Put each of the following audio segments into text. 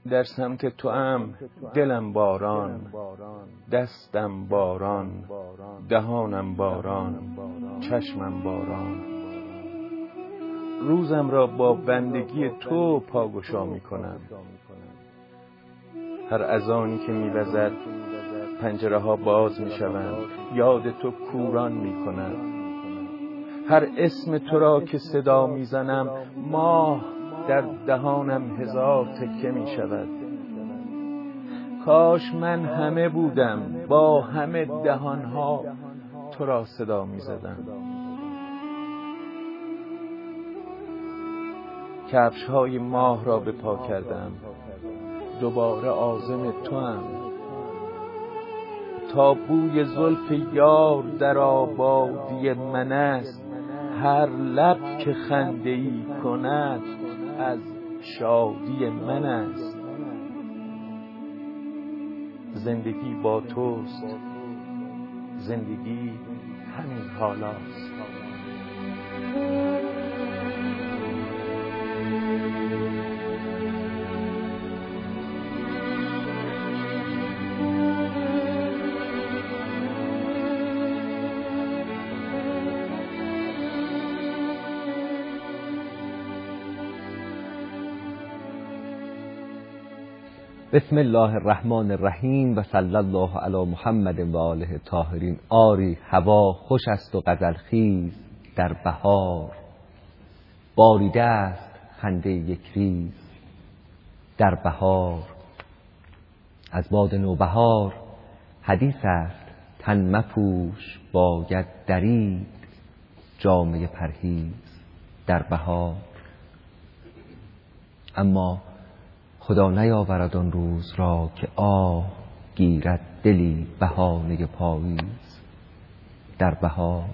در سمت تو ام دلم باران، دستم باران، دهانم باران، چشمم باران. روزم را با بندگی تو پاگشا می کنم. هر اذانی که می وزد پنجره ها باز می شوند، یاد تو کوران می کند. هر اسم تو را که صدا می زنم ماه در دهانم هزار تکه می شود. کاش من همه بودم با همه دهانها تو را صدا می زدم. کفش های ماه را به پا کردم، دوباره عازم تو ام. تا بوی زلف یار در آبادی من است، هر لب که خنده‌ای کند از شادی من است. زندگی با توست، زندگی همین حالاست. بسم الله الرحمن الرحیم و صلی الله علی محمد و آله الطاهرین. آری هوا خوش است و غزل خیز در بهار، باریده است خنده یک ریز در بهار. از باد نوبهار حدیث است تن مپوش باید درید جامه پرهیز در بهار. اما خدا نیاورد آن روز را که آه گیرد دلی بهانه پاییز در بهار.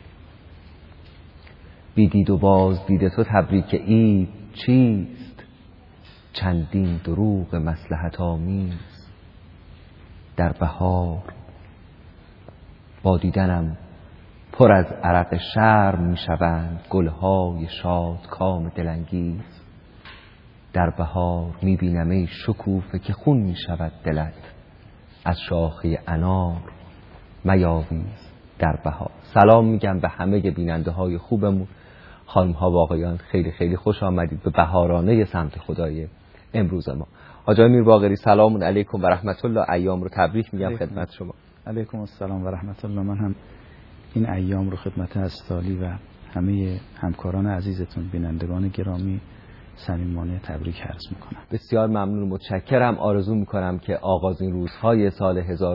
بیدید و باز دید تو تبریک عید چیست، چندین دروغ مصلحت آمیز در بهار. با دیدنم پر از عرق شرم می شوند گلهای شادکام دلانگیز در بهار. می بینم ای شکوفه که خون می شود دلت، از شاخه انار میاویز در بهار. سلام میگم به همه بیننده های خوبمون، خانم ها و آقایان، خیلی خیلی خوش آمدید به بهارانه سمت خدای امروز ما. حاج آقای میرباقری سلام علیکم و رحمت الله، ایام رو تبریک میگم خدمت شما. علیکم السلام و رحمت الله. من هم این ایام رو خدمت اسلالی و همه همکاران عزیزتون بینندگان گرامی صمیمانه تبریک عرض میکنم. بسیار ممنون و متشکرم. آرزو میکنم که آغازین روزهای سال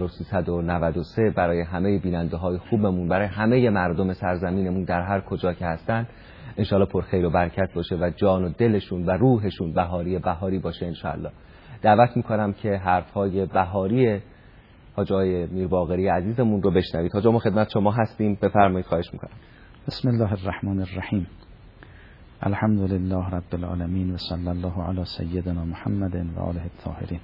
1393 برای همه بیننده های خوبمون، برای همه مردم سرزمینمون در هر کجا که هستن انشالله پر خیر و برکت باشه و جان و دلشون و روحشون بهاری باشه انشالله. دعوت میکنم که حرفهای بهاری حاج آقای میرباقری عزیزمون رو بشنوید. حاج آقا خدمت شما هستیم، بفرمایید. خواهش میکنم. بسم الله الرحمن الرحیم. الحمد لله رب العالمین و صلی الله علی سیدنا محمد و آله الطاهرین.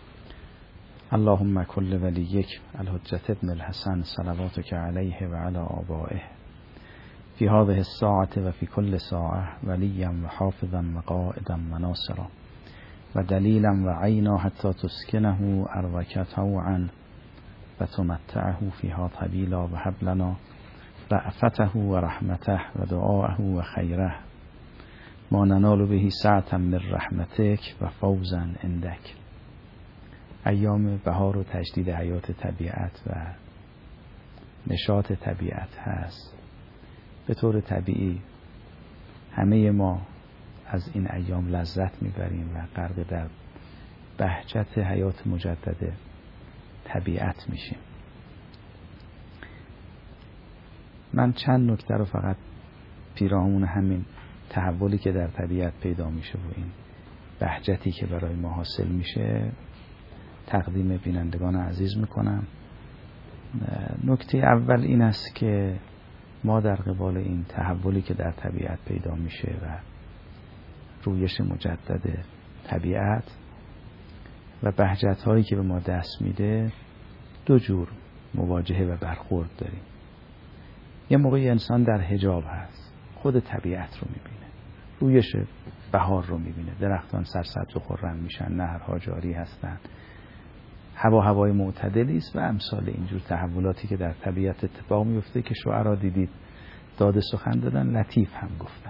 اللهم کل ولیک الحجة ابن الحسن صلواتک علیه و علی آبائه فی هذه الساعة و فی کل ساعة ولیا و حافظا و قائدا و ناصرا و دلیلا و عینا حتی تسکنه اروک طوعا و تمتعه فیها طویلا و هب لنا رأفته و رحمته و دعاءه و خیره ما ننال به سعة من رحمتک و فوزا عندک. ایام بهار و تجدید حیات طبیعت و نشاط طبیعت هست. به طور طبیعی همه ما از این ایام لذت میبریم و غرق در بهجت حیات مجدد طبیعت میشیم. من چند نکته رو فقط پیرامون همین تحولی که در طبیعت پیدا میشه و این بهجتی که برای ما حاصل میشه تقدیم بینندگان عزیز میکنم. نکته اول این است که ما در قبال این تحولی که در طبیعت پیدا میشه و رویش مجدد طبیعت و بهجت هایی که به ما دست میده دو جور مواجهه و برخورد داریم. یه موقعی انسان در حجاب هست، خود طبیعت رو میبینه، رویش بهار رو میبینه، درختان سرسبز و خرم میشن، نهرها جاری هستن، هوای معتدلی است و امثال اینجور تحولاتی که در طبیعت اتفاق میفته که شعرا دیدید داد سخن دادن، لطیف هم گفتن.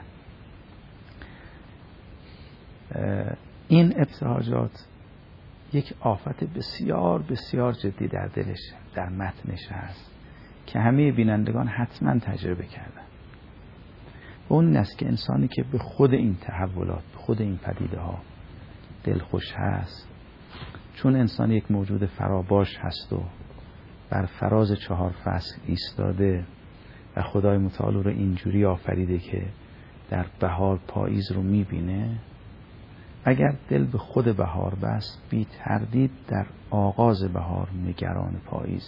این ابتهاجات یک آفت بسیار بسیار جدی در دلش، در متنش هست که همه بینندگان حتما تجربه کردن. اون است که انسانی که به خود این تحولات، به خود این پدیده ها دلخوش هست، چون انسان یک موجود فراباش هست و بر فراز 4 فصل ایستاده و خدای متعال رو اینجوری آفریده که در بهار پاییز رو میبینه، اگر دل به خود بهار بست، بی تردید در آغاز بهار نگران پاییزه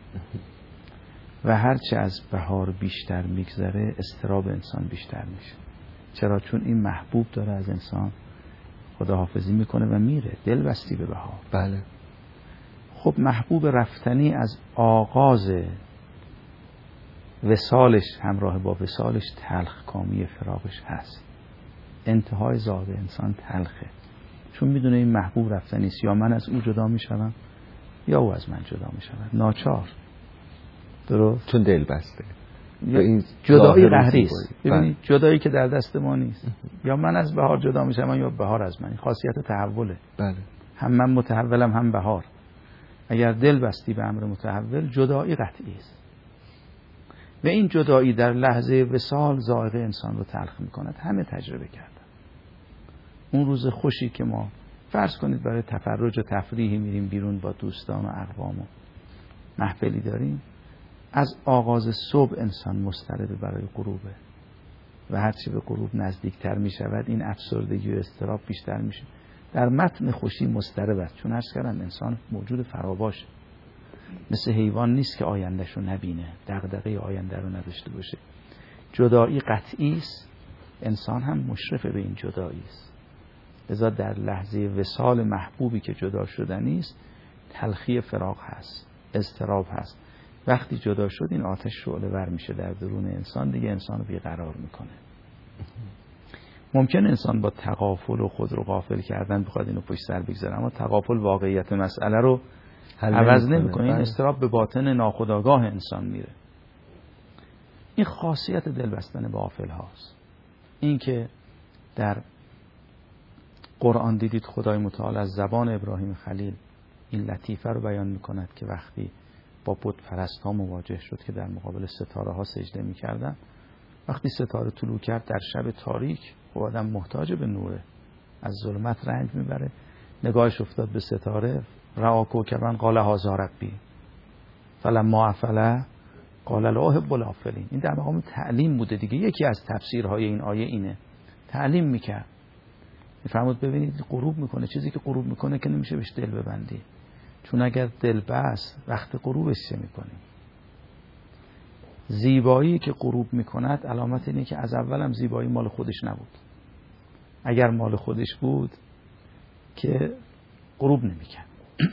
و هرچه از بهار بیشتر میگذره اضطراب انسان بیشتر میشه. چرا؟ چون این محبوب داره از انسان خداحافظی میکنه و میره، دل بستی به بهار. بله. خب محبوب رفتنی از آغاز وصالش، همراه با وصالش تلخ کامی فراقش هست. انتهای زاد انسان تلخه، چون میدونه این محبوب رفتنی است، یا من از او جدا میشم یا او از من جدا میشود، ناچار. درست؟ چون دل بسته. این جدایی قهری است. ببینید جدایی که در دست ما نیست. یا من از بهار جدا میشم یا بهار از من. این خاصیت تحوله. بله. هم من متحولم هم بهار. اگر دل بستی به امر متحول، جدایی قطعی است. و این جدایی در لحظه وصال ذائقه انسان رو تلخ میکند. همه تجربه کردن. اون روز خوشی که ما فرض کنید برای تفرج و تفریحی میریم بیرون با دوستان و اقوام و محفلی داریم، از آغاز صبح انسان مضطرب برای غروبه و هرچی به غروب نزدیکتر می شود این افسردگی و اضطراب بیشتر میشه. در متن خوشی مضطرب است، چون عرض کردم انسان موجود فراباشه، مثل حیوان نیست که آیندهش رو نبینه، دغدغه آینده رو نداشته باشه. جدایی قطعی است، انسان هم مشرف به این جدایی است. لذا در لحظه وصال محبوبی که جدا شدنی است، تلخی فراق هست، اضطراب هست. وقتی جدا شد این آتش شعله ور میشه در درون انسان، دیگه انسان رو بیقرار میکنه. ممکن انسان با تغافل و خود رو غافل کردن بخواد اینو پشت سر بگذاره، اما تغافل واقعیت مسئله رو عوض نمیکنه. این اضطراب به باطن ناخودآگاه انسان میره. این خاصیت دل بستن به غافل هاست. این که در قرآن دیدید خدای متعال از زبان ابراهیم خلیل این لطیفه رو بیان میکند که وقتی با بت پرست ها مواجه شد که در مقابل ستاره ها سجده میکردن، وقتی ستاره طلوع کرد در شب تاریک، خب آدم محتاج به نوره، از ظلمت رنج میبره، نگاهش افتاد به ستاره، رأى کوکبا قال هذا ربی فلما افل قال لا احب الافلین. این در مقام تعلیم بوده دیگه. یکی از تفسیرهای این آیه اینه، تعلیم میکرد، میفرمود ببینید غروب میکنه، چیزی که غروب میکنه که نمیشه بهش دل ببندی، چون اگر دل بست وقت غروبش چه میکنیم؟ زیبایی که غروب میکند علامت اینه که از اولم زیبایی مال خودش نبود. اگر مال خودش بود که غروب نمیکرد.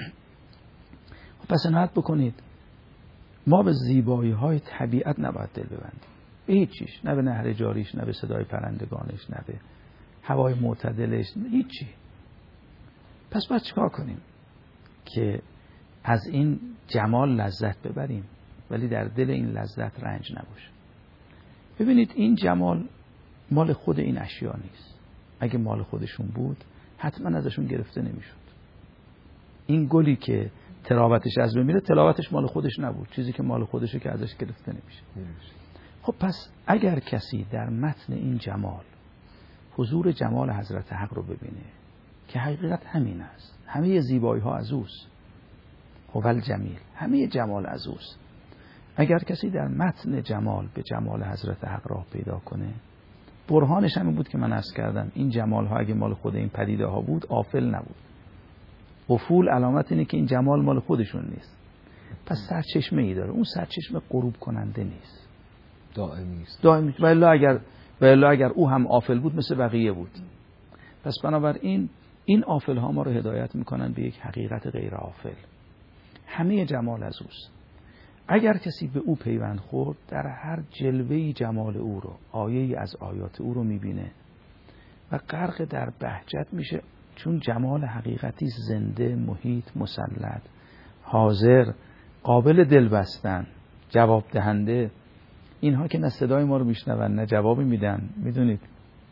پس عنایت بکنید، ما به زیبایی های طبیعت نباید دل ببندیم، به هیچ چیز، نه به نهر جاریش، نه به صدای پرندگانش، نه به هوای معتدلش، هیچی. پس باید چیکار کنیم که از این جمال لذت ببریم ولی در دل این لذت رنج نباشه. ببینید این جمال مال خود این اشیا نیست. اگه مال خودشون بود حتما ازشون گرفته نمیشد. این گلی که تراوتش از بین میره، تراوتش مال خودش نبود، چیزی که مال خودشه که ازش گرفته نمیشه. خب پس اگر کسی در متن این جمال حضور جمال حضرت حق رو ببینه که حقیقت همین است، همه زیبایی ها از اوست، هوال جمیل، همه جمال از اوست. اگر کسی در متن جمال به جمال حضرت حق راه پیدا کنه، برهانش همین بود که من عرض کردم، این جمال ها اگه مال خود این پدیده ها بود غافل نبود. افول علامت اینه که این جمال مال خودشون نیست. پس سرچشمه ای داره، اون سرچشمه غروب کننده نیست، دائمی است. دائمی. و الا اگر او هم غافل بود مثل بقیه بود. پس بنابراین این غافل ها ما رو هدایت میکنن به یک حقیقت غیر غافل. همه جمال از اوست. اگر کسی به او پیوند خورد، در هر جلوه‌ای جمال او رو، آیه‌ای از آیات او رو میبینه و غرق در بهجت میشه، چون جمال حقیقتی زنده، محیط، مسلط، حاضر، قابل دل بستن، جواب دهنده. اینها که نه صدای ما رو میشنون نه جوابی میدن. میدونید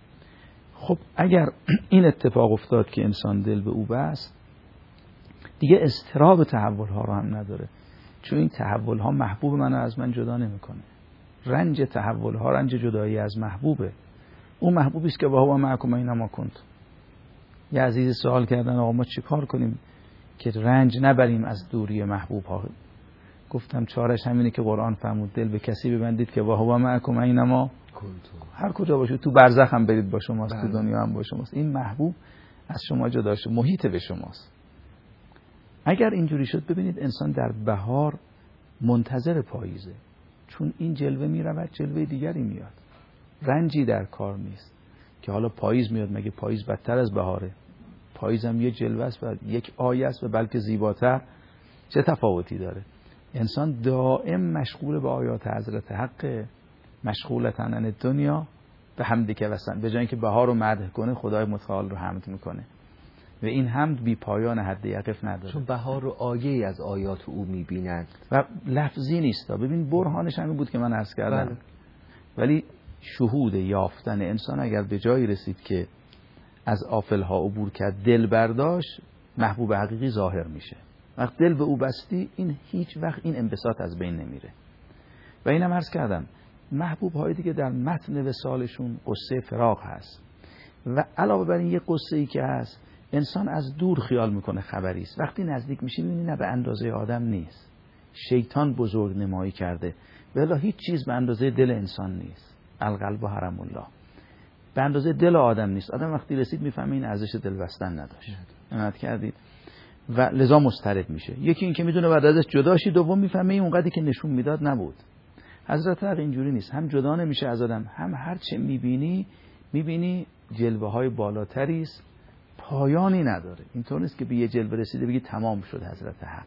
خب اگر این اتفاق افتاد که انسان دل به او بست، دیگه اضطراب تحول ها رو هم نداره، چون این تحول ها محبوب منو از من جدا نمیکنه. رنج تحول ها رنج جدایی از محبوبه. اون محبوبی است که با هو معکم اینما کنتم. یه عزیزی سوال کردن آقا ما چی کار کنیم که رنج نبریم از دوری محبوب ها؟ گفتم چارش همینه که قرآن فرمود دل به کسی ببندید که با هو معکم اینما کنتم. هر کجا باشید، تو برزخ هم برید با شماست، تو دنیا هم با شماست. این محبوب از شما جدا شده، محیط به شماست. اگر اینجوری شد ببینید انسان در بهار منتظر پاییزه، چون این جلوه میرود جلوه دیگری میاد. رنجی در کار نیست که حالا پاییز میاد، مگه پاییز بدتر از بهاره؟ پاییز هم یه جلوه است و یک آیه است و بلکه زیباتر. چه تفاوتی داره؟ انسان دائم مشغول به آیات حضرت حق، مشغولتن عن دنیا به حمدی که وسن، به جای اینکه بهار رو مدح کنه خدای متعال رو حمد میکنه و این حمد بی پایان حد یقف نداره، چون بهار رو آیه‌ای از آیات او میبیند و لفظی نیست. ببین برهانش همین بود که من عرض کردم. ولی شهود یافتن انسان اگر به جایی رسید که از آفلها عبور کرد، دل برداشت، محبوب حقیقی ظاهر میشه. وقت دل به او بستی، این هیچ وقت این انبساط از بین نمیره. و اینم عرض کردم محبوب های دیگه در متن وصالشون قصه فراق هست و علاوه بر این یه قصه ای که هست انسان از دور خیال میکنه خبری است، وقتی نزدیک میشه میبینی نه به اندازه آدم نیست. شیطان بزرگ نمایی کرده ولی هیچ چیز به اندازه دل انسان نیست. القلب و حرم الله به اندازه دل آدم نیست. آدم وقتی رسید میفهمه این ارزش دل بستن نداشت. عنایت کردید؟ و لذا مضطرب میشه. یکی این که میدونه بعد ازش جدا شی، دوم میفهمه این اونقدری که نشون میداد نبود. حضرت حق اینجوری نیست، هم جدا نمیشه از آدم، هم هر چه میبینی جلوه های بالاتری است، پایانی نداره. اینطور نیست که به یه جلوه رسیده بگی تمام شد حضرت حق.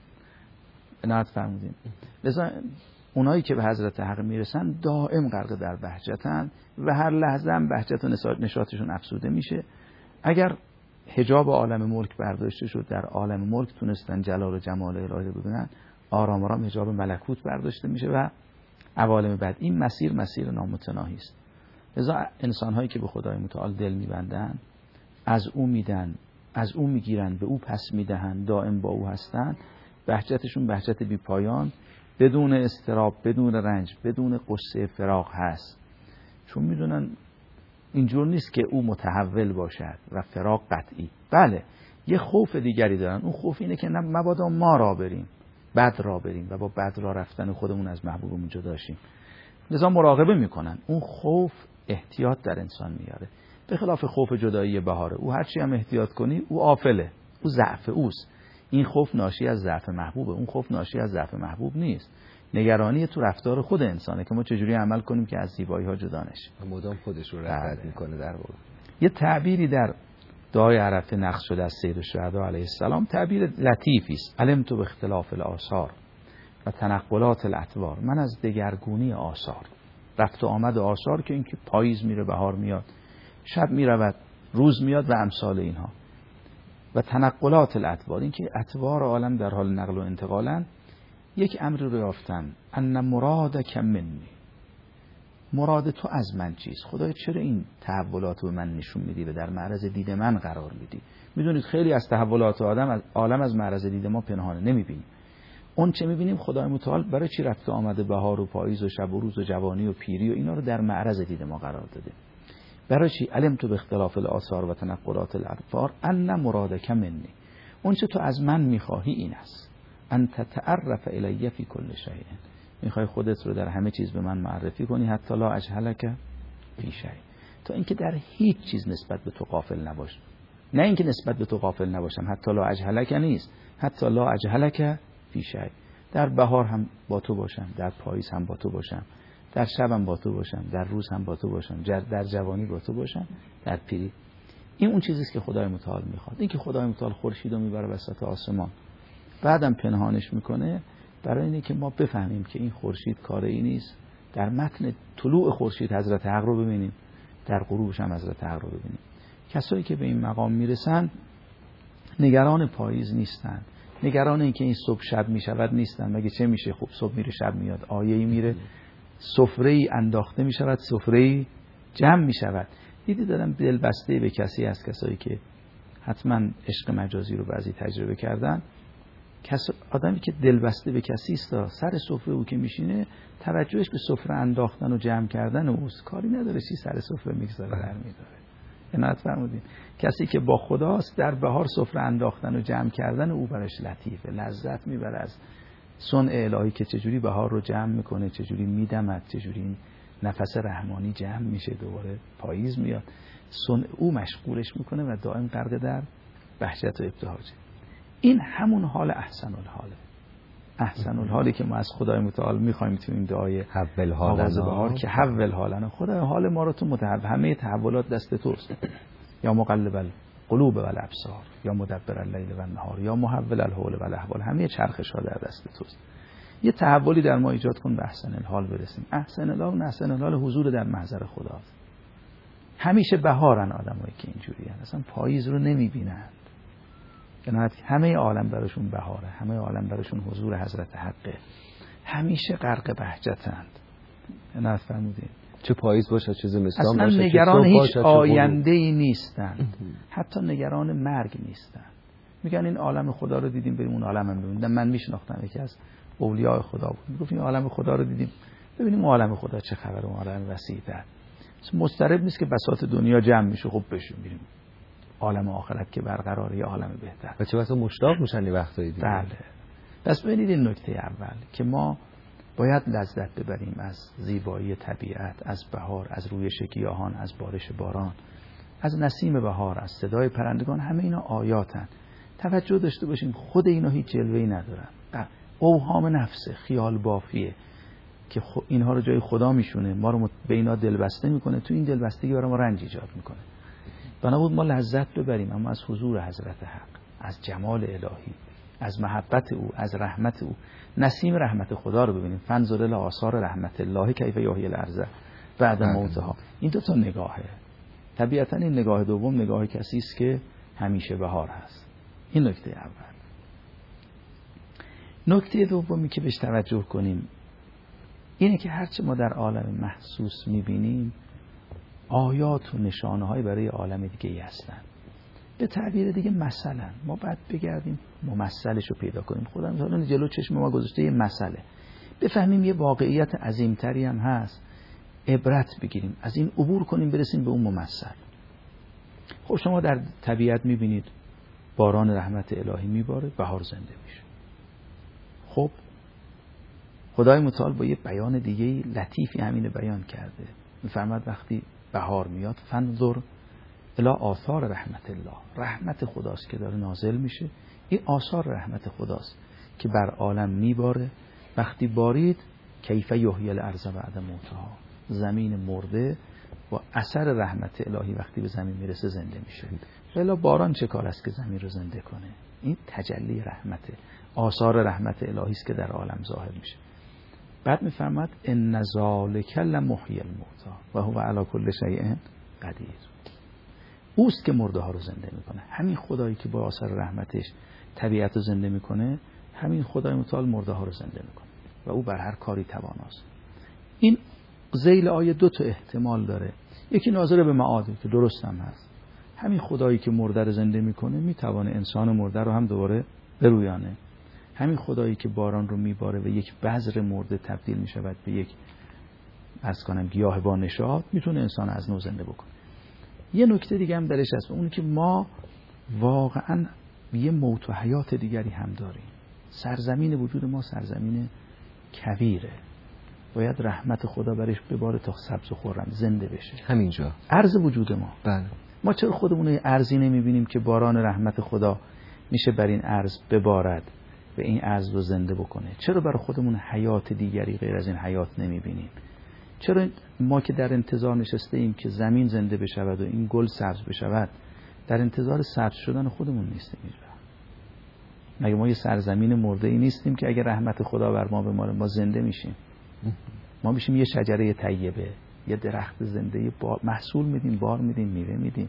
عنایت فرمودین؟ لذا اونایی که به حضرت حق میرسن دائم غرق در بهجتن و هر لحظه هم بهجت و نشاطشون افزوده میشه. اگر حجاب عالم ملک برداشته شد، در عالم ملک تونستن جلال و جمال الهی رو ببینن، آرام آرام حجاب ملکوت برداشته میشه و عوالم بعد. این مسیر نامتناهی است. لذا انسان هایی که به خدای متعال دل میبندن، از او میدن، از او میگیرن، به او پس میدهن، دائم با او هستن، بهجتشون بهجت بی پایان، بدون اضطراب، بدون رنج، بدون قصه فراق هست. چون میدونن اینجور نیست که او متحول باشد و فراق قطعی. بله یه خوف دیگری دارن. اون خوف اینه که مبادا ما را بریم، بد را بریم و با بد را رفتن خودمون از محبوبمون جدا شیم. لذا مراقبه میکنن. اون خوف احتیاط در انسان میاره، به خلاف خوف جدایی بهاره. او هرچی هم احتیاط کنی او آفله، او ضعف اوست. این خوف ناشی از ضعف محبوبه، اون خوف ناشی از ضعف محبوب نیست. نگرانی تو رفتار خود انسانه که ما چجوری عمل کنیم که از زیبایی ها جدا نشیم. مدام خودش رو رد میکنه. در واقع یه تعبیری در دعای عرفه نقش شده از سید الشهدا علیه السلام، تعبیر لطیفی است. علمت به اختلاف الآثار و تنقلات الاطوار. من از دگرگونی آثار، رفت و آمد آثار، که اینکه پاییز میره بهار میاد، شب میرود روز میاد و امثال اینها، و تنقلات الاطوار، اینکه اطوار عالم در حال نقل و انتقالن. یک امر رو یافتم، ان مرادک منی، مراد تو از من چیست؟ خدای چرا این تحولات رو من نشون میدی و در معرض دید من قرار میدی؟ میدونید خیلی از تحولات عالم از معرض دید ما پنهانه، نمیبینیم. اون چه میبینیم خدای متعال برای چی رفت آمده بهار و پاییز و شب و روز و جوانی و پیری و اینا رو در معرض دید ما قرار داده؟ برای چی؟ علمت به اختلاف الاثار و تنقلات الاطوار ان مرادک منی، اون چه تو از من میخواهی این است، ان تتعرف الی فی کل شیء، میخوای خودت رو در همه چیز به من معرفی کنی، حتی لا اجهلک فی شیء، تا اینکه در هیچ چیز نسبت به تو غافل نباش. نه اینکه نسبت به تو غافل نباشم، حتی لا اجهلک نیست، حتی لا اجهلک فی شیء، در بهار هم با تو باشم، در پاییز هم با تو باشم، در شب هم با تو باشم، در روز هم با تو باشم، در جوانی با تو باشم، در پیری. این اون چیزیست که خدای متعال میخواد. این که خدای متعال خورشید رو میبره وسط آسمان بعدم پنهانش میکنه، برای اینه که ما بفهمیم که این خورشید کار این نیست. در متن طلوع خورشید حضرت حق رو ببینیم، در غروبش هم حضرت حق رو ببینیم. کسایی که به این مقام میرسن نگران پاییز نیستن، نگران اینکه این صبح شب میشود نیستن. مگه چه میشه؟ خب صبح میره شب میاد، آیه‌ای میره، سفره‌ای انداخته میشود، سفره‌ای جمع میشود. دیدی دارم دل بسته به کسی از کسایی که حتما عشق مجازی رو بعضی تجربه کردن، آدمی که دل بسته به کسی است، سر سفره او که میشینه توجهش به سفره انداختن و جمع کردن اوست، کاری نداره چی سر سفره میگذاره در میداره. عنایت فرمودین. کسی که با خداست در بهار سفره انداختن و جمع کردن او براش لطیفه، لذت میبره از صنع الهی که چجوری بهار رو جمع میکنه، چجوری میدمد، چجوری این نفس رحمانی جمع میشه، دوباره پاییز میاد، صنع او مشغولش میکنه و دائم غرق در بهجت و ابتهاجه. این همون حال احسن الحاله، احسن الحالی که ما از خدای متعال میخوایم تو این دعای حول آغاز حالنا، بهار که حول حالنا، خدای حال ما رو تو متحول، همه تحولات دست توست. یا مقلب القلوب و الابصار، یا مدبر اللیل و النهار، یا محول الحول و الاحوال، همه چرخش ها در دست توست. یه تحولی در ما ایجاد کن به احسن الحال برسیم. احسن الحال، احسن الحال حضور در محضر خداست. همیشه بهارن آدمایی که اینجوری هستن، اصلا پاییز رو نمیبینن. همه عالم براشون بهاره، همه عالم براشون حضور حضرت حقه، همیشه غرق بهجتند. عنایت فرمودین. چه پاییز باشه چه زمستان اصلا باشه، نگران هیچ آینده‌ای نیستند، حتی نگران مرگ نیستند. میگن این عالم خدا رو دیدیم بریم اون عالم هم ببینیم. من میشناختم یکی از اولیاء خدا بود، میگفت این عالم خدا رو دیدیم ببینیم اون عالم خدا چه خبره، اون عالم وسیع‌تر. مضطرب نیست که بساط دنیا جمع میشه، خب بشیم بریم عالم آخرت که برقراره، یا عالم بهتر. بچه واسه مشتاق میشن این وقتایی دیگه. بله. پس ببینید این نکته اول که ما باید لذت ببریم از زیبایی طبیعت، از بهار، از رویش گیاهان، از بارش باران، از نسیم بهار، از صدای پرندگان. همه اینا آیاتن. توجه داشته باشیم خود اینا هیچ جلوه‌ای ندارن، اوهام نفسه، خیال بافیه که اینها رو جای خدا میشونه، ما رو به اینا دلبسته میکنه، تو این دلبستگی برای ما رنج ایجاد میکنه. بنابود ما لذت ببریم اما از حضور حضرت حق، از جمال الهی، از محبت او، از رحمت او. نسیم رحمت خدا رو ببینیم. فانظر الی آثار رحمت الله کیف یحیی الارض بعد موتها. این دو تا نگاهه. طبیعتا این نگاه دوم نگاه کسی است که همیشه بهار هست. این نکته اول. نکته دومی که بهش توجه کنیم اینه که هرچه ما در عالم محسوس میبینیم آیات و نشانه‌های برای عالم دیگه‌ای هستن. به تعبیر دیگه مثلا ما باید بگردیم ممثلش رو پیدا کنیم. خدا مثلا جلو چشم ما گذاشته یه مسئله، بفهمیم یه واقعیت عظیمتری هم هست، عبرت بگیریم، از این عبور کنیم برسیم به اون ممثل. خب شما در طبیعت میبینید باران رحمت الهی میباره، بهار زنده میشه. خب خدای متعال با یه بیان دیگه لطیفی همینه بیان کرده. میفرماد وقتی بهار میاد فانظر الی آثار رحمت الله، رحمت خداست که داره نازل میشه، این آثار رحمت خداست که بر عالم میباره. وقتی بارید کیف یحیی الارض بعد موتها، زمین مرده با اثر رحمت الهی وقتی به زمین میرسه زنده میشه. الا باران چه کار است که زمین رو زنده کنه؟ این تجلی رحمت، آثار رحمت الهی است که در عالم ظاهر میشه. بعد میفرماد ان ذالک لمحیی الموتى و هو علی کل شیء قدیر. اوست که مرده ها رو زنده میکنه. همین خدایی که با آثار رحمتش طبیعت رو زنده میکنه، همین خدای متعال مرده ها رو زنده میکنه و او بر هر کاری تواناست. این ذیل آیه دو تا احتمال داره. یکی ناظر به معاده که درست هم هست. همین خدایی که مرده رو زنده میکنه میتوانه انسان مرده رو هم دوباره برویانه. همین خدایی که باران رو میباره و یک بذر مرده تبدیل میشود به یک گیاه با نشاط، میتونه انسان از نو زنده بکنه. یه نکته دیگه هم درش هست، اون که ما واقعا یه موت و حیات دیگری هم داریم. سرزمین وجود ما سرزمین کویره، باید رحمت خدا برش بباره تا سبز و خرم زنده بشه. همینجا ارض وجود ما. بله. ما چرا خودمون ارضی نمیبینیم که باران رحمت خدا میشه بر این ارض ببارد و این ارض رو زنده بکنه؟ چرا برای خودمون حیات دیگری غیر از این حیات نمیبینیم؟ چرا ما که در انتظار نشسته ایم که زمین زنده بشود و این گل سبز بشود، در انتظار سبز شدن خودمون نیستیم اینجا؟ مگه ما یه سرزمین مرده ای نیستیم که اگر رحمت خدا بر ما بماره ما زنده میشیم؟ ما میشیم یه شجره طیبه، یه درخت زنده، محصول میدیم، بار میدیم، میوه میدیم.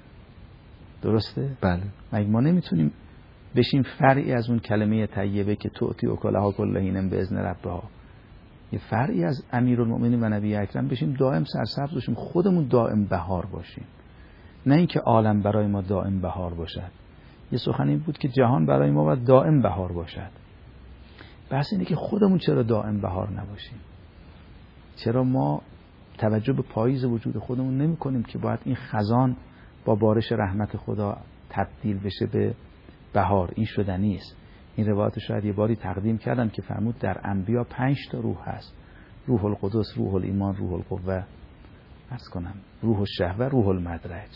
درسته؟ بله. مگه ما نمیتونیم بشیم فرعی از اون کلمه طیبه که تؤتی اکلها کل حین باذن ربها، یه فرعی از امیرالمؤمنین و نبی اکرم بشیم، دائم سرسبز باشیم، خودمون دائم بهار باشیم، نه اینکه عالم برای ما دائم بهار باشد. یه سخنی بود که جهان برای ما باید دائم بهار باشد. بحث اینه که خودمون چرا دائم بهار نباشیم؟ چرا ما توجه به پاییز وجود خودمون نمی کنیم که باید این خزان با بارش رحمت خدا تبدیل بشه به بهار؟ این شدنی است. این روایت شاید یه باری تقدیم کردم که فرمود در انبیا 5 تا روح هست: روح القدس، روح الایمان، روح القوه، روح الشهوه، روح المدرج.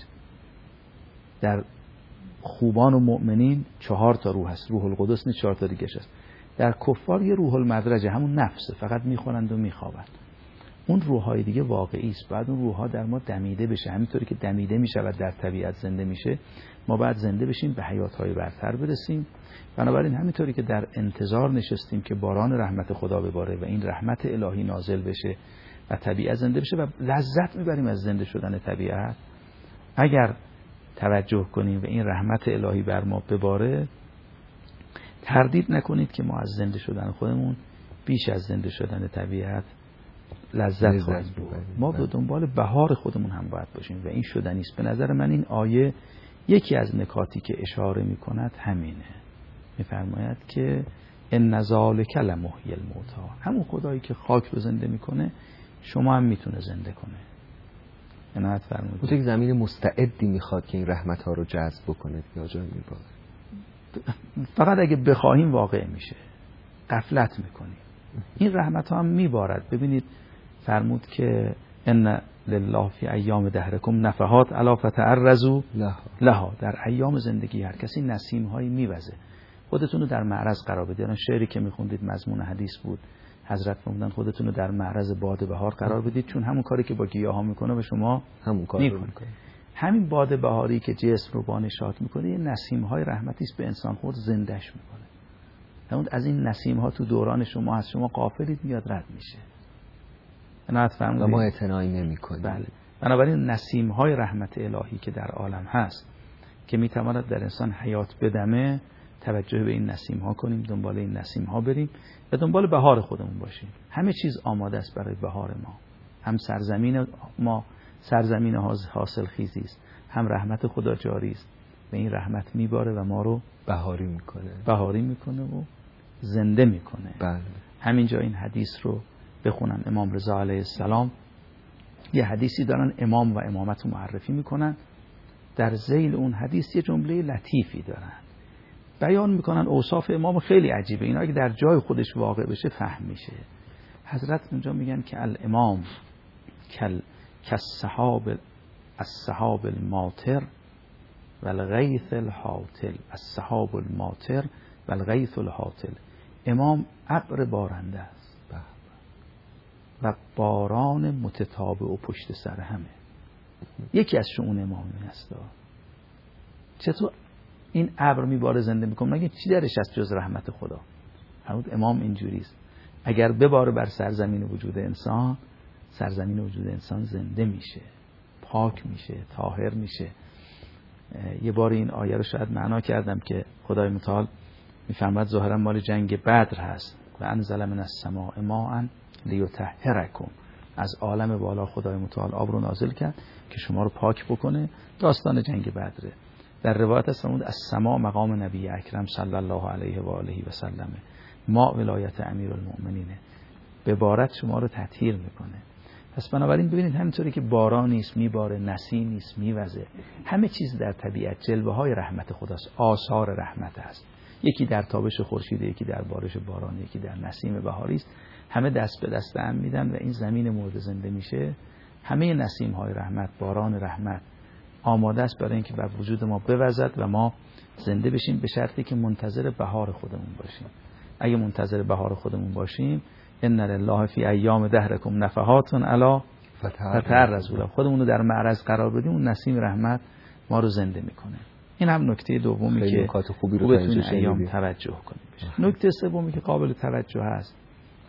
در خوبان و مؤمنین 4 تا روح هست، روح القدس نه 4 تا دیگه هست. در کفار یه روح المدرج، همون نفسه، فقط میخورند و میخوابند. اون روح‌های دیگه واقعی است. بعد اون روح‌ها در ما دمیده بشه، همینطوری که دمیده میشه و در طبیعت زنده میشه، ما باید زنده بشیم، به حیات‌های برتر برسیم. بنابراین همینطوری که در انتظار نشستیم که باران رحمت خدا بباره و این رحمت الهی نازل بشه و طبیعت زنده بشه و لذت میبریم از زنده شدن طبیعت، اگر توجه کنیم و این رحمت الهی بر ما بباره، تردید نکنید که ما از زنده شدن خودمون بیش از زنده شدن طبیعت لذت خواهیم برد. ما به دنبال بهار خودمون هم باید باشیم و این شدنی است. به نظر من این آیه یکی از نکاتی که اشاره می‌کند همینه. می‌فرماید که ان ذالک لمحیی الموتی، همون خدایی که خاک رو زنده میکنه شما هم میتونه زنده کنه. عنایت فرمودید. یک زمین مستعدی میخواد که این رحمت‌ها رو جذب بکنه یا جای میباره. فقط اگه بخواهیم واقع میشه. غفلت میکنیم. این رحمت‌ها هم میبارد. ببینید فرمود که ان لله فی ایام دهرکم نفحات الا فتعرضوا لها. در ایام زندگی هر کسی نسیم‌هایی میوزه. خودتون رو در معرض قرار بدید. الان شعری که میخوندید مضمون حدیث بود. حضرت فرمودن خودتون رو در معرض باد بهار قرار بدید، چون همون کاری که با گیاها میکنه و شما همون کار رو میکنه. همین باد بهاری که جسم رو بانشات میکنه، یه نسیم‌های رحمتی است به انسان، خود زندهش میکنه. همون از این نسیم‌ها تو دوران شما هست، شما غافلید میاد رد میشه. عنایت فرمودید. و ما اعتنایی نمی‌کنیم. بله. بنابراین نسیم‌های رحمت الهی که در عالم هست که میتواند در انسان حیات بدمه، توجه به این نسیم‌ها کنیم، دنبال این نسیم‌ها بریم و دنبال بهار خودمون باشیم. همه چیز آماده است برای بهار ما. هم سرزمین ما سرزمین حاصل خیزی است، هم رحمت خدا جاری است و این رحمت میباره و ما رو بهاری میکنه و زنده میکنه. بله. همینجا این حدیث رو بخونم. امام رضا علیه السلام یه حدیثی دارن، امام و امامت رو معرفی میکنن. در ذیل اون حدیث یه جمله لطیفی دارن، بیان میکنن اوصاف امام خیلی عجیبه. اینا اگه در جای خودش واقع بشه فهم میشه. حضرت اونجا میگن که الامام السحاب الماطر والغیث الحاطل. السحاب الماطر والغیث الحاطل. امام ابر بارنده است و باران متتابع و پشت سر همه. یکی از شؤون امام این است. چطور این ابر میباره زنده میکنه؟ مگه چی درش از جز رحمت خدا؟ فرمود امام اینجوریست. اگر بباره بر سرزمین وجود انسان، سرزمین وجود انسان زنده میشه، پاک میشه، طاهر میشه. یه بار این آیه رو شاید معنا کردم که خدای متعال میفرماد ظاهرا مال جنگ بدر هست و انزل من السماء ماء لیطهرکم. از عالم بالا خدای متعال آب رو نازل کرد که شما رو پاک بکنه. داستان جنگ بدره. در روایت است فرمود السماء مقام نبی اکرم صلی الله علیه و آله و سلم، ما ولایت امیرالمؤمنینه. به بارت شما رو تطهیر میکنه. پس بنابراین ببینید همینطوری که باران نیست میباره، نسیم نیست میوزه، همه چیز در طبیعت جلوه های رحمت خداست، آثار رحمت است. یکی در تابش خورشید، یکی در بارش باران، یکی در نسیم بهاری است. همه دست به دست هم میدن و این زمین مورد زنده میشه. همه نسیم های رحمت، باران رحمت آماده است برای اینکه بر وجود ما بوزد و ما زنده بشیم، به شرطی که منتظر بهار خودمون باشیم. اگه منتظر بهار خودمون باشیم، ان لله فی ایام دهرکم نفحات الا فتعرضوا، خودمون رو در معرض قرار بدیم، اون نسیم رحمت ما رو زنده میکنه. این هم نکته دومی که نکات خوبی رو بتونیم ایام توجه کنیم. نکته سومی که قابل توجه هست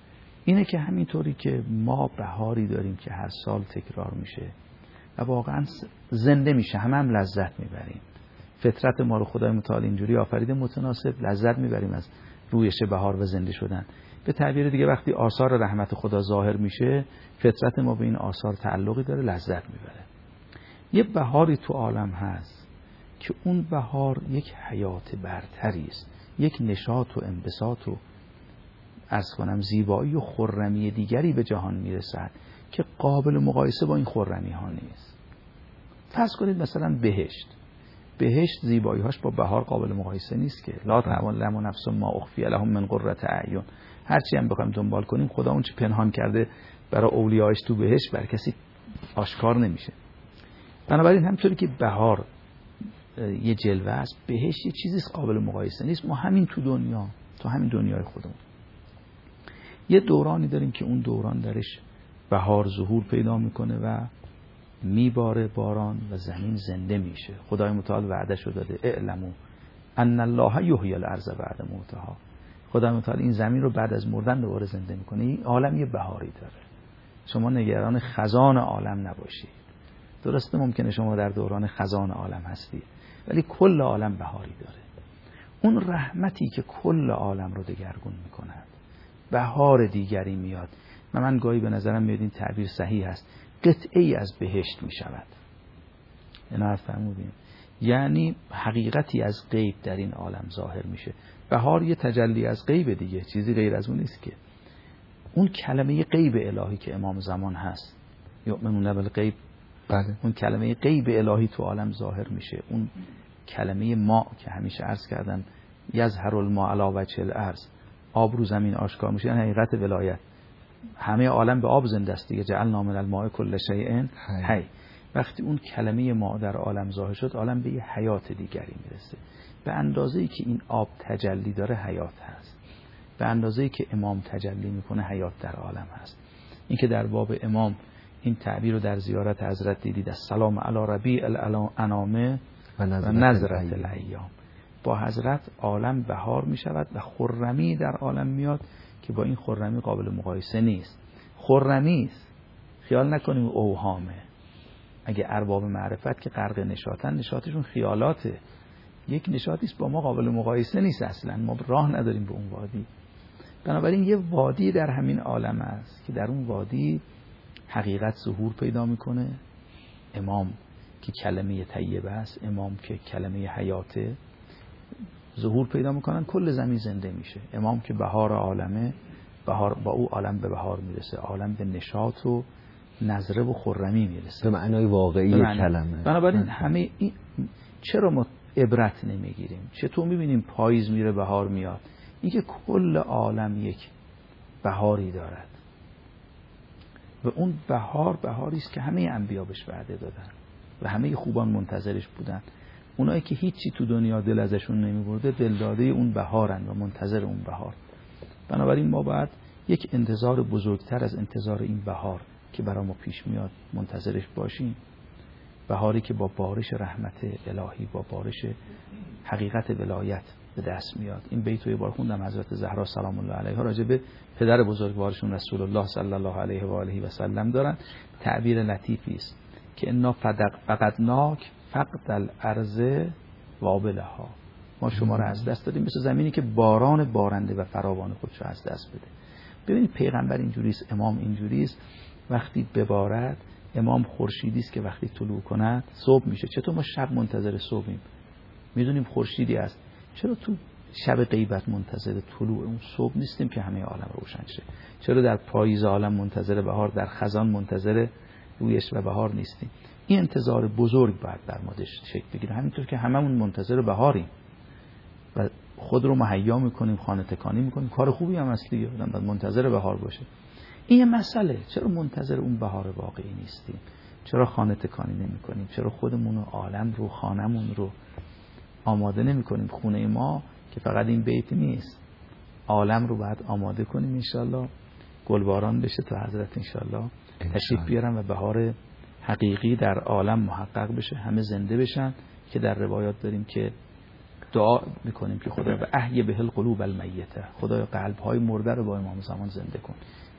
اینه که همینطوری که ما بهاری داریم که هر سال تکرار میشه و واقعا زنده میشه، هم لذت میبریم. فطرت ما رو خدای متعال اینجوری آفریده متناسب، لذت میبریم از رویش بهار و زنده شدن. به تعبیر دیگه وقتی آثار رحمت خدا ظاهر میشه، فطرت ما به این آثار تعلقی داره، لذت میبره. یه بهاری تو عالم هست که اون بهار یک حیات برتری است، یک نشاط و انبساط و عرض کنم زیبایی و خرمی دیگری به جهان میرسد که قابل مقایسه با این خرمی ها نیست. فرض کنید مثلا بهشت زیبایی‌هاش با بهار قابل مقایسه نیست که لا تعلم نفس ما اخفی لهم من قرة اعین. هرچی هم بخوایم دنبال کنیم خدا اون چی پنهان کرده برای اولیاءش تو بهشت بر کسی آشکار نمیشه. بنابراین همونطوری که بهار یه جلوه است، بهشت یه چیزی قابل مقایسه نیست. ما همین تو همین دنیای خودمون یه دورانی داریم که اون دوران درش بهار ظهور پیدا میکنه و میباره باران و زمین زنده میشه. خدای متعال وعده‌شو داده اعلموا ان الله یحیی الارض بعد موتها. خدای متعال این زمین رو بعد از مردن دوباره زنده میکنه. این عالم یه بهاری داره. شما نگران خزان عالم نباشید. درسته ممکنه شما در دوران خزان عالم هستید، ولی کل عالم بهاری داره. اون رحمتی که کل عالم رو دگرگون میکند، بهار دیگری میاد. من گاهی به نظرم میاد این تعبیر صحیح هست، قطعه‌ای از بهشت میشود. اینا فهمیدین؟ یعنی حقیقتی از غیب در این عالم ظاهر میشه. بهار یه تجلی از غیب دیگه، چیزی غیر از اون نیست که. اون کلمه غیب الهی که امام زمان هست، یؤمنون بالغیب، بله، اون کلمه غیب الهی تو عالم ظاهر میشه. اون کلمه ما که همیشه عرض کردن یظهر الماء علی وجه الارض، آب رو زمین آشکار میشه، یعنی حقیقت ولایت. همه عالم به آب زنده است دیگه، جعلنا من الماء کل شیء حی. وقتی اون کلمه ما در عالم ظاهر شد، عالم به یه حیات دیگری میرسه. به اندازه‌ای که این آب تجلی داره حیات هست، به اندازه‌ای که امام تجلی میکنه حیات در عالم هست. این که در باب امام این تعبیر رو در زیارت حضرت دیدید، السلام علی ربیع الانام و نظرت الایام. با حضرت عالم بهار می شود و خرمی در عالم میاد که با این خرمی قابل مقایسه نیست. خرمی است، خیال نکنیم اوهامه. اگه ارباب معرفت که غرق نشاطن، نشاطشون خیالاته، یک نشاطی است با ما قابل مقایسه نیست اصلا. ما راه نداریم به اون وادی. بنابراین یه وادی در همین عالم است که در اون وادی حقیقت ظهور پیدا میکنه. امام که کلمه طیبه است، امام که کلمه حیاته، ظهور پیدا میکنن، کل زمین زنده میشه. امام که بهار عالمه، بهار با او عالم به بهار میرسه، عالم به نشاط و نظره و خرمی میرسه، به معنای واقعی کلمه. بنابراین همه این چرا ما عبرت نمیگیریم؟ چطور میبینیم پاییز میره بهار میاد؟ این که کل عالم یک بهاری دارد و اون بهار بهاری است که همه انبیا بهش وعده دادن و همه خوبان منتظرش بودن. اونایی که هیچی تو دنیا دل ازشون نمیبرده، دلداده اون بهارن و منتظر اون بهار. بنابراین ما باید یک انتظار بزرگتر از انتظار این بهار که برای ما پیش میاد منتظرش باشیم. بهاری که با بارش رحمت الهی، با بارش حقیقت ولایت به دست میاد. این بیت رو یه بار خوندم، حضرت زهرا سلام الله علیها راجع به پدر بزرگوارشون رسول الله صلی الله علیه و آله و سلم دارن. تعبیر لطیفی است که انا فقدناک فقد الارض وابلها. ما شما رو از دست دادیم مثل زمینی که باران بارنده و فراوان خودش رو از دست بده. ببینید پیغمبر اینجوریست، امام اینجوریست. وقتی ببارد، امام خورشیدی است که وقتی طلوع کند صبح میشه. چطور ما شب منتظر صبحیم؟ میدونیم خورشیدی است، چرا تو شب غیبت منتظر طلوع اون صبح نیستیم که همه عالم روشن شه؟ چرا در پاییز عالم منتظر بهار، در خزان منتظر رویش و بهار نیستیم؟ این انتظار بزرگ باید در ما شکل بگیره. همینطور که هممون منتظر بهاریم و خود رو مهیا میکنیم، خانه تکانی میکنیم، کار خوبی هم هست دیگه، آدم باید منتظر بهار باشه. این یه مسئله. چرا منتظر اون بهار واقعی نیستیم؟ چرا خانه تکانی نمیکنیم؟ چرا خودمون و عالم رو، خانمون رو آماده نمیکنیم؟ خونه ما که فقط این بیت نیست، عالم رو باید آماده کنیم انشالله، گلباران بشه تا حضرت انشالله تشریف بیارن و بهار حقیقی در عالم محقق بشه، همه زنده بشن. که در روایات داریم که دعا میکنیم که خدا و احی به القلوب المیته، خدایا قلب‌های مرده رو با امام زمان زنده کن.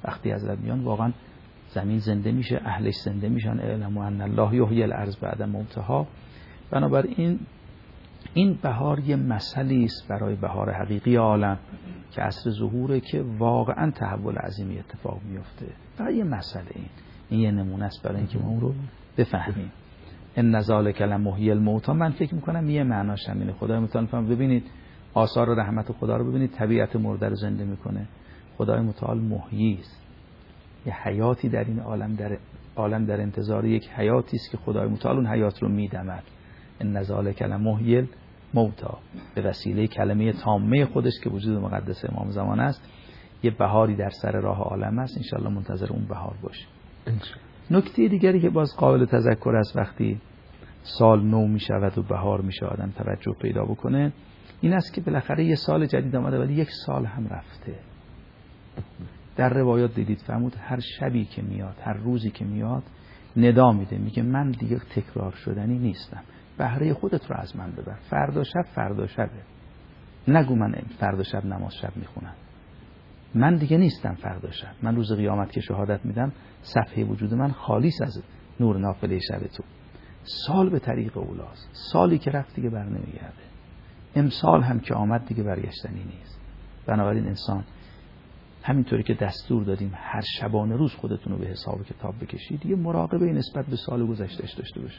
وقتی حضرت میان واقعا زمین زنده میشه، اهلش زنده میشن. اعلموا ان الله یحیی الارض بعد موتها. بنابراین این بهار یه مثلی است برای بهار حقیقی عالم که عصر ظهوره که واقعا تحول عظیمی اتفاق میفته. فقط یه مسئله این یه نمونه است برای اینکه ما اون رو بفهمیم. ان ذالک لمحیی الموتی، من فکر میکنم یه معناش همینه. خدای متعال فهم ببینید آثار رحمت خدا رو ببینید، طبیعت مرده رو زنده میکنه. خدای متعال محیی است، یه حیاتی در این عالم در انتظار یک حیاتی است که خدای متعال اون حیات رو میدمد. ان ذالک لمحیی الموتی، به وسیله کلمه تامه خودش که وجود مقدس امام زمان است یه بهاری در سر راه عالم است. انشالله منتظر اون بهار باشیم. نکته دیگری که باز قابل تذکر است وقتی سال نو می شود و بهار می شود آدم توجه پیدا بکنه، این است که بالاخره یه سال جدید آمده ولی یک سال هم رفته. در روایات دیدید فرمود هر شبی که میاد، هر روزی که میاد ندا میده، میگه من دیگه تکرار شدنی نیستم، بهره خودت رو از من ببر. فردا شبه، نگو من فردا شب نماز شب میخونم، من دیگه نیستم فردا شب. من روز قیامت که شهادت میدم صفحه وجود من خالیس از نور نافله شب تو. سال به طریق اولاست، سالی که رفت دیگه بر نمیگرده، امسال هم که آمد دیگه برگشتنی نیست. بنابراین انسان همینطوری که دستور دادیم هر شبانه روز خودتون رو به حساب کتاب بکشید، یه مراقبه نسبت به سال گذشتهش داشته باشه.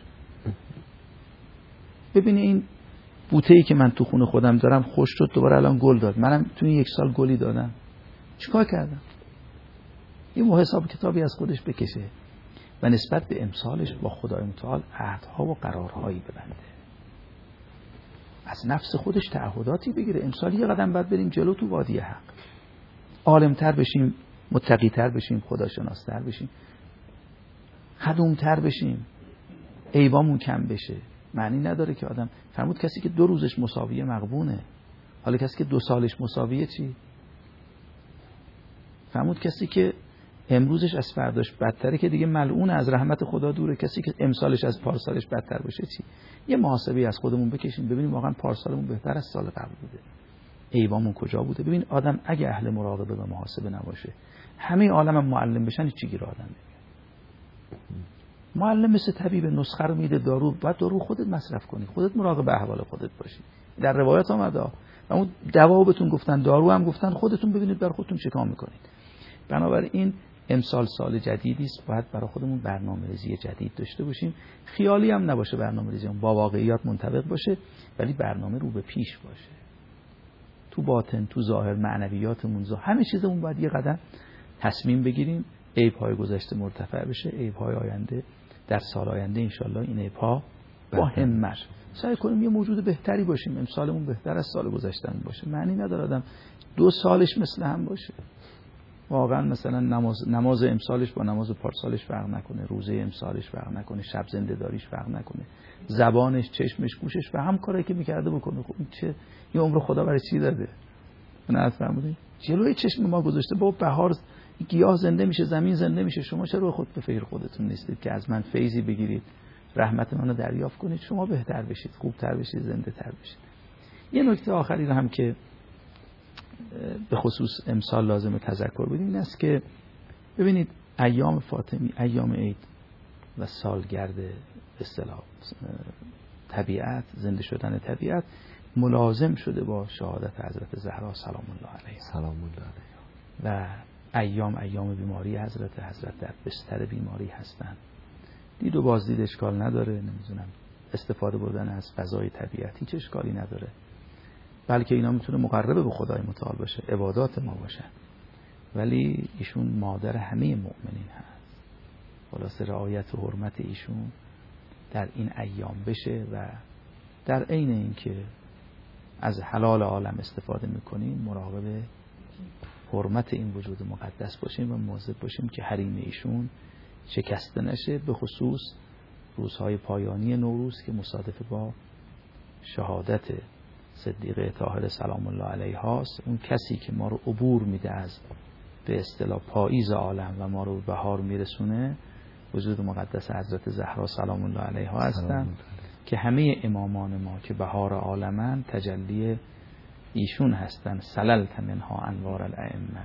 ببینید این بوته‌ای که من تو خونه خودم دارم خوش شد، دوباره الان گل داد، منم تو این یک سال گلی دادم، چیکار کردم؟ این حساب کتابی از خودش بکشه و نسبت به امسالش با خدای متعال عهدها و قرارهایی ببنده، از نفس خودش تعهداتی بگیره. امسال یه قدم بعد بریم جلو تو وادی حق، عالم‌تر بشیم، متقی‌تر بشیم، خداشناس‌تر بشیم، خدوم‌تر بشیم، عیبامون کم بشه. معنی نداره که آدم فرمود کسی که 2 روزش مساویه مغبونه، حالا کسی که 2 سالش مساویه چی؟ فرمود کسی که امروزش از فرداش بدتره که دیگه ملعون، از رحمت خدا دوره. کسی که امسالش از پارسالش بدتر باشه چی؟ یه محاسبه از خودمون بکشیم ببینیم واقعا پارسالمون بهتر از سال قبل بوده، عیبامون کجا بوده. ببین آدم اگه اهل مراقبه و محاسبه نباشه، همه عالم معلم بشن، چی گیر آدم میگه؟ معلم مثل طبیب، نسخه رو میده، دارو، بعد دارو خودت مصرف کنی، خودت مراقب احوال خودت باشی. در روایات آمده اون دوا بهتون گفتن، دارو هم گفتن، خودتون ببینید بر خودتون چیکار میکنید. بنابراین امسال سال جدیدی است، باید برای خودمون برنامه‌ریزی جدید داشته باشیم. خیالی هم نباشه برنامه‌ریزی، با واقعیات منطبق باشه، ولی برنامه رو به پیش باشه. تو باطن، تو ظاهر، معنویاتمون، همه چیزمون باید یه قدم تصمیم بگیریم عیب‌های گذشته مرتفع بشه، عیب‌های آینده در سال آینده انشالله این عیب‌ها با همت سعی کنیم یه موجود بهتری باشیم، امسالمون بهتر از سال گذشتهمون باشه. معنی نداره آدم 2 سالش مثل هم باشه. واقعا مثلا نماز امسالش با نماز پارسالش فرق نکنه، روزه امسالش فرق نکنه، شب زنده داریش فرق نکنه، زبانش، چشمش، گوشش و هم کاری که میکرده بکنه. خب این چه یه عمر خدا برای چی داده؟ نه فرمودین جلوی چشم ما گذاشته، با بهار گیاه زنده میشه، زمین زنده میشه، شما چرا خود به فکر خودتون نیستید که از من فیضی بگیرید، رحمت منو دریافت کنید، شما بهتر بشید، خوبتر بشید، زنده تر بشید. یه نکته آخری رو هم که به خصوص امسال لازم تذکر بدیم این است که ببینید ایام فاطمی، ایام عید و سالگرد به اصطلاح طبیعت، زنده شدن طبیعت ملازم شده با شهادت حضرت زهرا سلام الله علیها و ایام بیماری حضرت در بستر بیماری هستند. دید و بازدید اشکال نداره، نمیدونم استفاده بردن از فضای طبیعت هیچ اشکالی نداره، بلکه اینا میتونه مقرب به خدای متعال باشه، عبادات ما باشه. ولی ایشون مادر همه مؤمنین هست، خلاصه رعایت و حرمت ایشون در این ایام بشه و در عین اینکه از حلال عالم استفاده میکنیم مراقب حرمت این وجود مقدس باشیم و مواظب باشیم که حریم ایشون شکسته نشه، به خصوص روزهای پایانی نوروز که مصادف با شهادت صدیقه طاهره سلام الله علیها است. اون کسی که ما رو عبور میده از به اصطلاح پاییز عالم و ما رو به بهار میرسونه وجود مقدس حضرت زهرا سلام الله علیها هستن که همه امامان ما که بهار عالمن تجلی ایشون هستن. سللت منها انوار الائمه،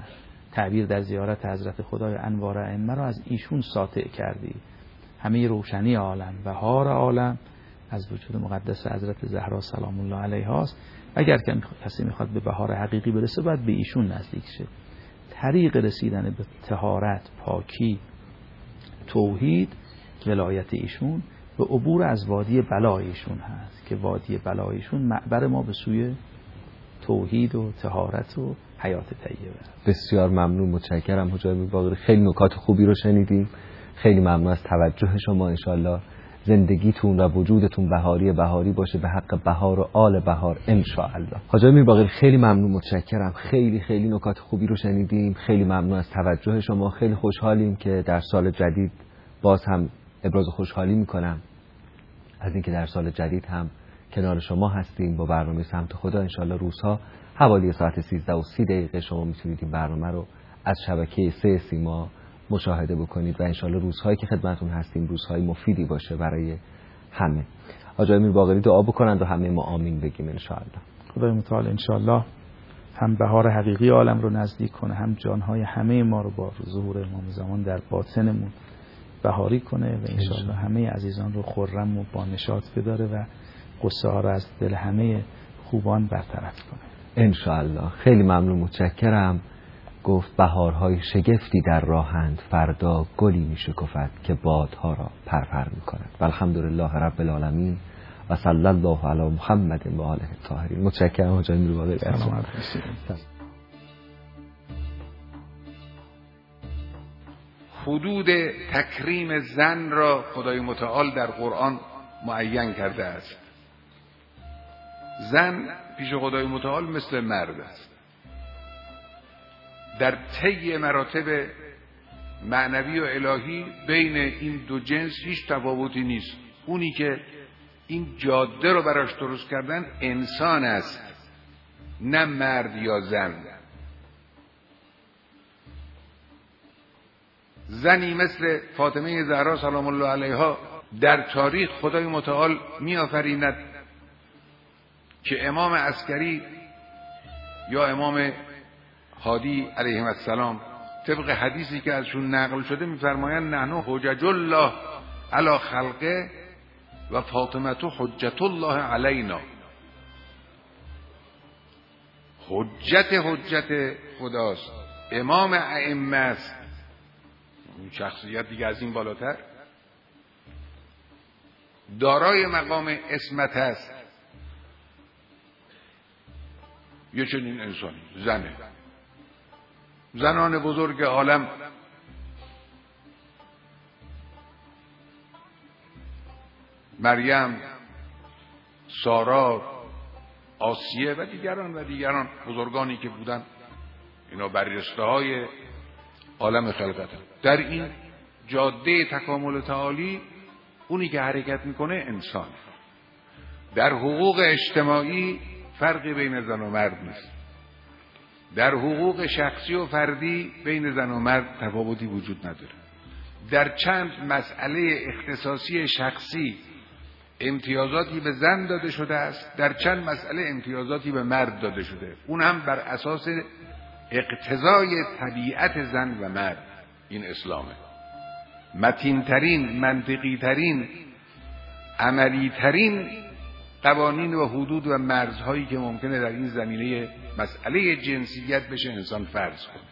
تعبیر در زیارت حضرت خدای انوار ائمه را از ایشون ساطع کردی. همه روشنی عالم، بهار عالم از وجود مقدس حضرت زهرا سلام الله علیها است. اگر کسی میخواد به بهار حقیقی برسه باید به ایشون نزدیک شه. طریق رسیدن به طهارت، پاکی، توحید، ولایت ایشون به عبور از وادی بلایشون هست که وادی بلایشون معبر ما به سوی توحید و طهارت و حیات طیبه. بسیار ممنون، متشکرم حاج امیر باقری. خیلی نکات خوبی رو شنیدیم. خیلی ممنون از توجه شما. انشالله زندگیتون و وجودتون بهاری باشه به حق بهار و آل بهار انشاءالله. حاج امیر باقری خیلی ممنون، متشکرم. خیلی نکات خوبی رو شنیدیم. خیلی ممنون از توجه شما. خیلی خوشحالیم که در سال جدید باز هم ابراز خوشحالی میکنم از اینکه در سال جدید هم کنار شما هستیم با برنامه سمت خدا. انشالله روزها حوالی ساعت 13:30 شما میتونید این برنامه رو از شبکه 3 سیما مشاهده بکنید و انشالله روزهایی که خدمتون هستیم روزهای مفیدی باشه برای همه. حاج امیر باقری دعا بکنند و همه ما آمین بگیم انشالله. خدای متعال انشالله هم بهار حقیقی عالم رو نزدیک کنه، هم جانهای همه ما رو با ظهور امام زمان در باطنمون بهاری کنه و انشالله همه عزیزان رو خرم و با نشاط بداره و قصه ها رو از دل همه خوبان برطرف کنه انشالله. خیلی ممنون، متشکرم. گفت بهارهای شگفتی در راهند، فردا گلی می شکفد که بادها را پرپر می کند. و الحمدلله رب العالمین و صلی الله علی محمد و آله الطاهرین. متشکرم حاج امیر باقری. سلامت حدود تکریم زن را خدای متعال در قرآن معین کرده است. زن پیش خدای متعال مثل مرد است. در طی مراتب معنوی و الهی بین این دو جنس هیچ تفاوتی نیست. اونی که این جاده رو براش درست کردن انسان است، نه مرد یا زن. زنی مثل فاطمه زهرا سلام الله علیها در تاریخ خدای متعال می آفریند که امام عسکری یا امام هادی علیهم السلام طبق حدیثی که ازشون نقل شده میفرمایند نحن حجج الله علی خلقه و فاطمه حجت الله علینا. حجت خداست، امام ائمه است، شخصیت دیگه از این بالاتر، دارای مقام عصمت است. یه چنین انسانی زنه. زنان بزرگ عالم مریم، سارا، آسیه و دیگران بزرگانی که بودن، اینا بررسته های عالم خلقت. در این جاده تکامل تعالی اونی که حرکت میکنه انسان. در حقوق اجتماعی فرقی بین زن و مرد نیست. در حقوق شخصی و فردی بین زن و مرد تفاوتی وجود نداره. در چند مسئله اختصاصی شخصی امتیازاتی به زن داده شده است، در چند مسئله امتیازاتی به مرد داده شده، اون هم بر اساس اقتضای طبیعت زن و مرد. این اسلامه. متین‌ترین، منطقی‌ترین، عملی‌ترین قوانین و حدود و مرزهایی که ممکنه در این زمینه مسئله جنسیت بشه انسان فرض کنه.